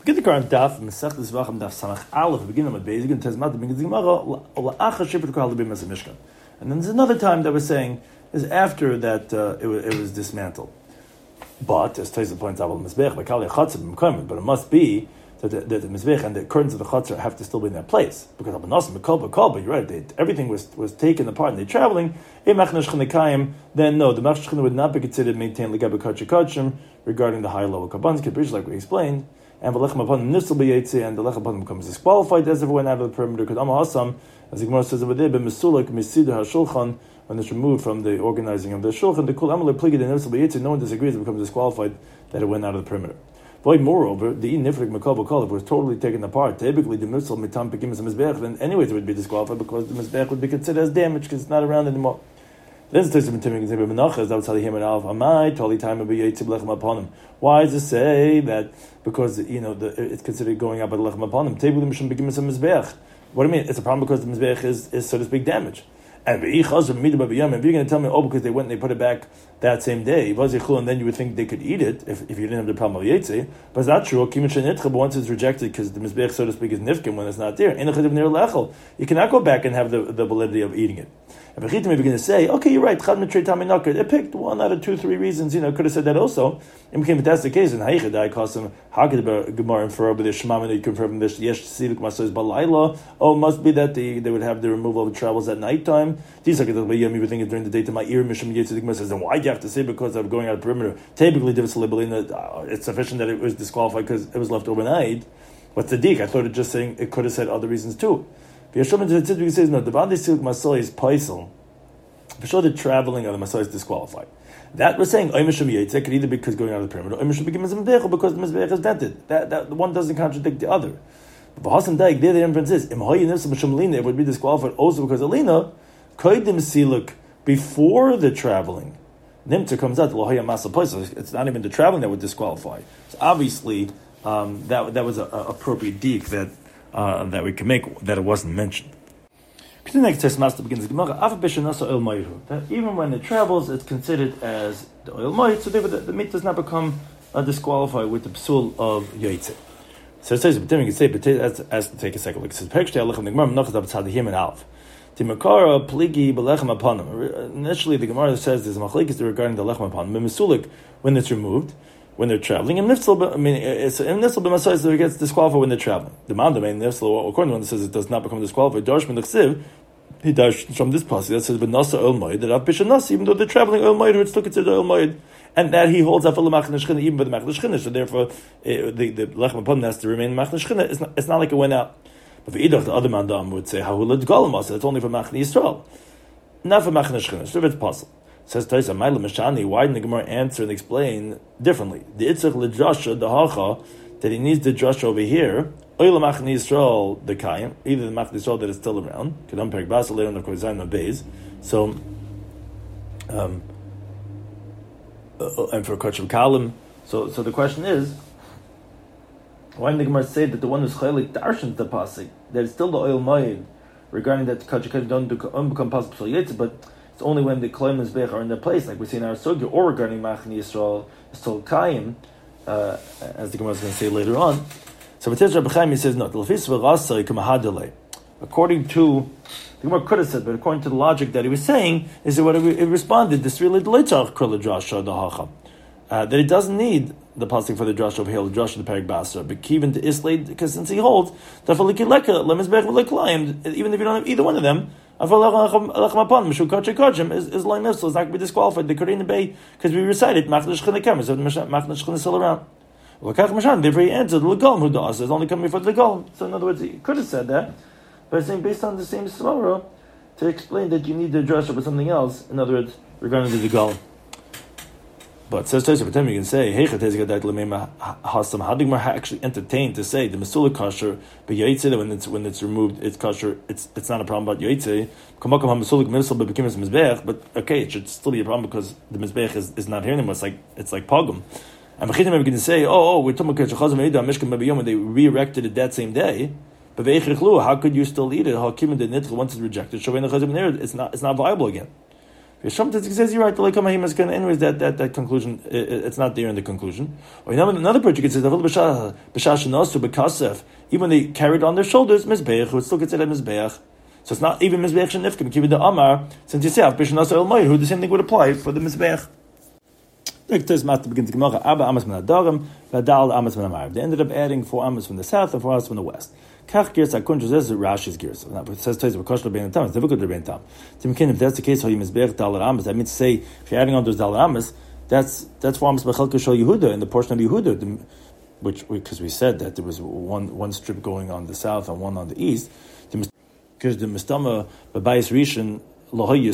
Begin the current daf Masechtas Zvachim daf Samach Aleph. Begin with Beis and Tezmat. Begin the Gemara La'achar Shipur Kol Halibim as a Mishkan. And then there's another time that we're saying is after that it was dismantled. But as Taisa points out, but it must be that the Mizbech and the curtains of the Chatzar have to still be in their place because but you're right. Everything was taken apart and they're traveling. Then no, the Machshech would not be considered maintained regarding the high lower kabbanis, like we explained. And the lechem upon nisel b'yetzi, and the lechem upon becomes disqualified as if it went out of the perimeter. Because Hasam, as the Gemara says over there, b'mesulak misidah hashulchan, when it's removed from the organizing of the shulchan, the kul amal pligid and nisel b'yetzi, no one disagrees, it becomes disqualified that it went out of the perimeter. But moreover, the nifrik makol b'kol, if it was totally taken apart, typically the misel mitam pekim mizbech, then anyways it would be disqualified because the mizbech would be considered as damaged because it's not around anymore. Why does it say that because it's considered going up by the lechem upon him? What do you mean? It's a problem because the mizbech is so to speak damaged. And if you're going to tell me, because they went and they put it back that same day, and then you would think they could eat it if you didn't have the problem of Yetzi. But it's not true. But once it's rejected because the mizbech, so to speak, is nifkim when it's not there, you cannot go back and have the validity of eating it. And Bechitim may begin to say, okay, you're right, it picked 1 out of 2, 3 reasons, could have said that also. And if that's the case, then how could the Gemara infer over the Shema when they confirm this? Yes, Sivik Masas Balayla. Oh, it must be that they would have the removal of travels at nighttime. These are the way you would think it during the daytime. My ear Mishum Yetzidik says, then why do you have to say because of going out of perimeter? Typically, it's sufficient that it was disqualified because it was left overnight. What's the dik? I thought it just saying it could have said other reasons too. Yeshua says no. The Bandi Silk Masai is paisel. For sure, the traveling of the Masai is disqualified. That we're saying Oimishum Yetz could either be because going out of the perimeter, Oimishum begin Mizbech because the Mizbech is dented. That one doesn't contradict the other. But Hasan Daik, there the inference is it would be disqualified also because Alina Koidim Siluk before the traveling. Nimta comes out Lohaya Masa Paisel. It's not even the traveling that would disqualify. So obviously that was an appropriate dik that we can make that it wasn't mentioned. The next test master begins that even when it travels, it's considered as the oil moed, so therefore the meat does not become disqualified with the psul of yaitze. So it says, but then we can say, but as to take a second look, it says, initially the Gemara says there's a machlekes regarding the lechem upon when it's removed. When they're traveling, it's b'masai, so it gets disqualified when they're traveling. The mandam nifsel, according to one that says it does not become disqualified. Darsh min l'chsiv, he dash from this passage that says b'nasa oil moed that apisha nasi, even though they're traveling oil moed, it's still considered oil moed, and that he holds after l'machne shchina even by the machne shchina. So therefore, the lechem upon has to remain machne shchina. It's not like it went out. But for idach, the other mandam would say hahulad galam, it's only for machne Yisrael, not for machne shchina. So it's possible. Says Taisa, Maila Meshani, why didn't the Gemara answer and explain differently? The Itzach L'Drasha, the Hacha, that he needs the Drasha over here, Oil Machni Yisrael, the Kayim, either the Machni Yisrael that is still around, Kedam Perik Basa, later on the Koizayim Beis. So, and for Kachim Kalim. So the question is, why didn't the Gemara say that the one who's Chaylik Darshans the Pasik, that it's still the oil Moed, regarding that Kachim don't become possible Yetz, but it's only when the Kloim and Zbech are in their place, like we see in our Sugya, or regarding Machni Yisrael, it's still Kayim, as the Gemara is going to say later on. So B'tez Rabbi Chaim, he says, no, according to, the Gemara could have said, but according to the logic that he was saying, is that what it responded, this really that it doesn't need the pasuk for the drush over here, the drush of the Perik Basra, but even to Islay, because since he holds, even if you don't have either one of them, is like nifsel, is not going to be disqualified. The Korean Bay, because we recited Machnash Chinakem, so Machnash Chin is still around. Therefore he answered Legalm who does is only coming for the Legalm. So in other words, he could have said that, but saying based on the same svara to explain that you need the drush or something else. In other words, regarding the Legalm. But says Tosaf, but you can say, hey, how did Gemara actually entertain to say the Masula kosher, but Yaitze, when it's removed, it's kosher, it's not a problem about Yaitze. But okay, it should still be a problem because the Mizbech is not here anymore. It's like Pogum. And Bechitim are going to say, we're talking about Mishkan when they re-erected it that same day. But how could you still eat it? Once it's rejected, it's not viable again. Sometimes he says you're right. Anyways, that conclusion it's not there in the conclusion. Or another part you can say even when they carried on their shoulders mizbeach, who still considered mizbeach. So it's not even mizbeach shenifkim. Kivi the amar, since you say b'shanas el moed, who the same thing would apply for the mizbeach. They ended up adding 4 amos from the south and 4 amos from the west. Kach gears akunj says Rashi's gears. It says Taiz v'kosh l'bein tam. It's difficult to bein tam. Timkin, if that's the case, how you mizbeach dalar amos. That means to say if you're adding on those dalar amos, that's 4 amos b'chalka shel Yehuda in the portion of Yehuda, which because we said that there was one strip going on the south and one on the east. Because the mistama b'bayis rishon. Presumably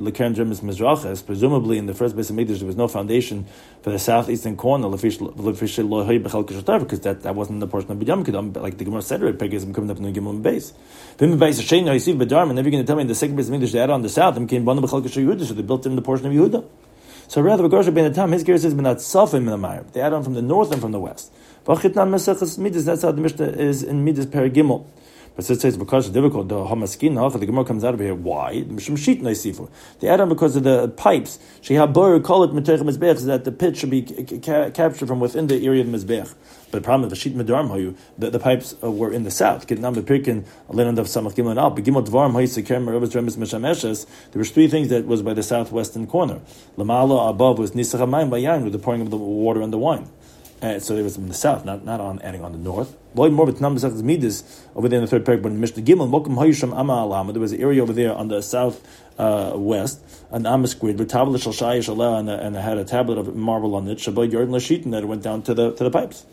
in the first base of Mikdash there was no foundation for the southeastern corner because that wasn't the portion of B'yam Kedam, like the Gemara said, Pegasm coming up in the Gimel base. Then base of Shein Yisiv B'Darm, and then you're going to tell me in the second base of Mikdash they added on the south and came Bana B'Chalka Yehuda, so they built in the portion of Yehuda. So rather B'Gorsha Ben Atam, his gear says B'nat Safim in the Ma'ariv. They add on from the north and from the west. V'Chitnan Mesechus Midas, that's how the Mishnah is in Midas Paragimel. But it says because it's difficult, the Hamaskin, the Gemara comes out of here. Why? They add on because of the pipes. That the pit should be captured from within the area of Mizbech. But the problem is the pipes were in the south. There was 3 things that was by the southwestern corner. Lamala above was Nisach Hamayim Bayan with the pouring of the water and the wine. So it was in the south, not on adding on the north. Over there in the third parak, but in Mishnah Gimel, there was an area over there on the south west, an amasquid with tablet and it had a tablet of marble on it. Shabbat Yard Lashit, and that it went down to the pipes.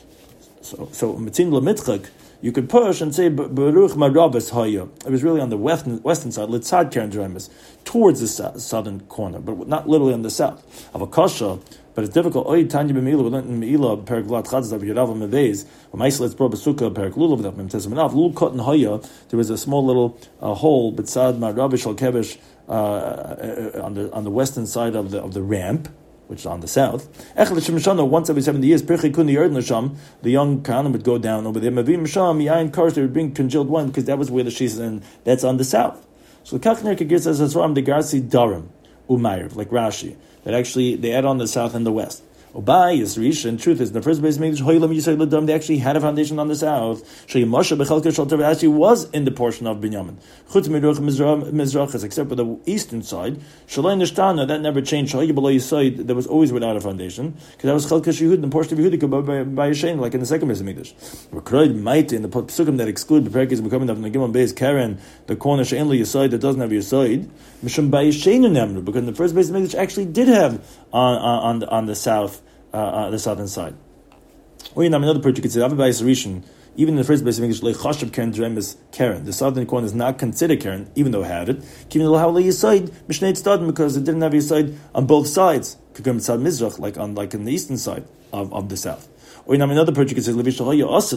So Mitzin Lamitzchak, you could push and say Baruch Marabas Haya. It was really on the western side, Litzad Karen Jeremis, towards the southern corner, but not literally on the south. Avakasha. But it's difficult. Oy Tanya b'Meila, we learned in Meila, Periklat Chadzdav Yerav Mevez, Ma'islet's Bro Basuka, Periklulav V'Dav Memtesamenav, Lul Kot and Hoya. There was a small little hole, B'Tzad Ma'Rabish Al Kevish, on the western side of the ramp, which is on the south. Once every 70 years, the young Kahanim would go down over there. Mavim Sham, Yain Kars, they would bring congealed wine because that was where the she's in. That's on the south. So the Kachner Kagir says that's from the Garsi Darim Umayr, like Rashi. That actually they add on the south and the west. Obai is Rish, and truth is, in the first base, they actually had a foundation on the south. Actually was in the portion of Binyamin. Except for the eastern side, that never changed. That was always without a foundation, because that was Chalka Shehud, the portion of Yehuda by Yishain, like in the second base of Mikdash. Might in the Pesukim that exclude the Perkis becoming of the Gimel base, Karen, the corner Shein Lo Yisai that doesn't have Yisai, Mishum by Yishain because in the first base of Mikdash actually did have on the south. The southern side. Or another part you could say, even in the first base of English, Karen. The southern corner is not considered Karen, even though it had it. Because it didn't have Yisai on both sides. Like in the eastern side of the south. Or another part you could say, it's going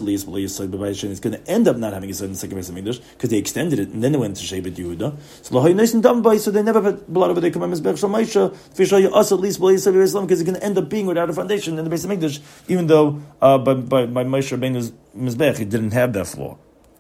to end up not having a side in the second base of English because they extended it and then they went to Shevet Yehuda. So they never had blood over there. Because it's going to end up being without a foundation in the base of English, even though by Moshe Rabbeinu's Mizbech it didn't have that flaw.